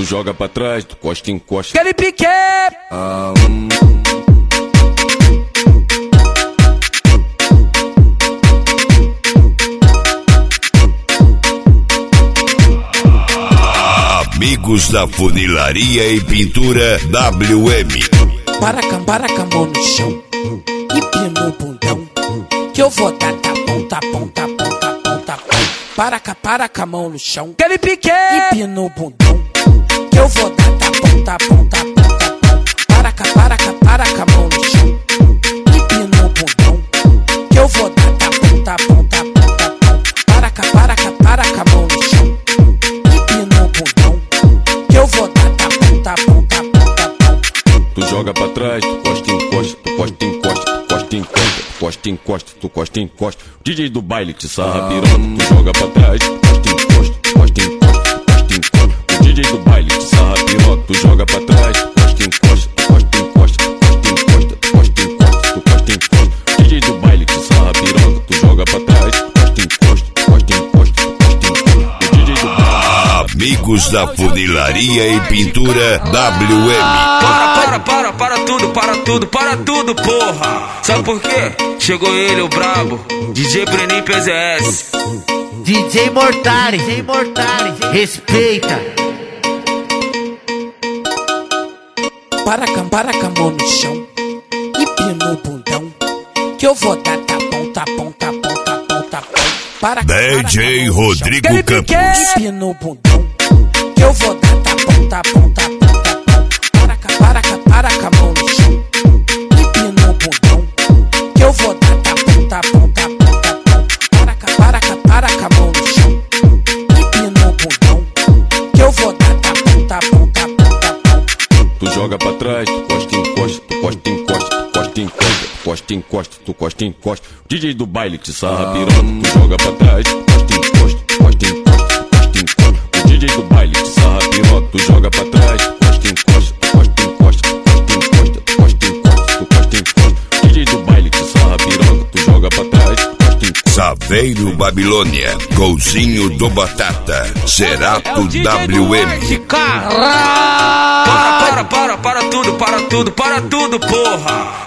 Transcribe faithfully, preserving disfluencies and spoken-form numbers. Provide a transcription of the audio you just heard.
joga pra trás, tu costa, encosta. Aquele pique! Ah, hum. Amigos da Funilaria e Pintura W M. Para com, para com a mão no chão, empina o bundão, que eu vou dar tapão, tapão, tapão, tapão, tapão. Para com, para com a mão no chão, aquele pique! Empina o bundão, que eu vou dar tapão, tapão, tapão, tapão. Para com, para com, para com a mão no chão, empina o bundão, que eu vou dar tapão, tapão, tapão, tapão. Para com, para com, para com a mão no chão, empina o bundão, que eu vou dar tapão, tapão, tapão, tapão. Tu joga pra trás, tu costa, encosta, tu costa, encosta, tu costa, encosta, tu costa, encosta, tu costa, encosta. D J do baile te sarra piroca, tu joga pra trás, tu costa, encosta, tu costa, encosta, tu costa, encosta. O D J do baile te sarra piroca, tu joga pra trás, tu costa, encosta, tu costa, encosta, tu costa, encosta, tu costa, encosta, tu costa, encosta. O D J do baile te sarra piroca, tu joga pra trás, tu costa, encosta, tu costa, encosta, tu costa, encosta. O D J do baile. Amigos da Funilaria e Pintura W M. Para, para, para, para tudo, para tudo, para tudo, porra! Sabe por quê? Chegou ele, o brabo, D J Breninho P Z S. D J Mortari, D J Mortari, respeita. Para com, para com a mão no chão, empina o bundão, que eu vou dar tapão, tapão, tapão, tapão, tapão. Para com, D J Rodrigo Campos. empina o bundão, que eu vou dar tapão, tapão, tapão, tapão. Para com, para com, para com a mão no chão, empina o bundão, que eu vou dar tapão, tapão, tapão, tapão. Para com, para com, para com a mão no chão, empina o bundão, que eu vou dar tapão, tapão, tapão, tapão. Tu joga pra trás, tu costa, encosta, tu costa, encosta, tu costa, encosta, tu costa, encosta, tu costa, encosta. D J do baile te sarra piroca, tu joga pra trás, tu costa, encosta, tu costa, encosta, tu costa, encosta. O D J do baile te sarra piroca, tu joga pra trás, tu costa, encosta, tu costa, encosta, tu costa, encosta, tu costa, encosta, tu costa, encosta. D J do baile te sarra piroca, tu joga pra trás, tu costa, encosta. Saveiro Babilônia, Golzinho do Batata, Cerato W M. Para, para, para, para tudo, para tudo, para tudo, porra!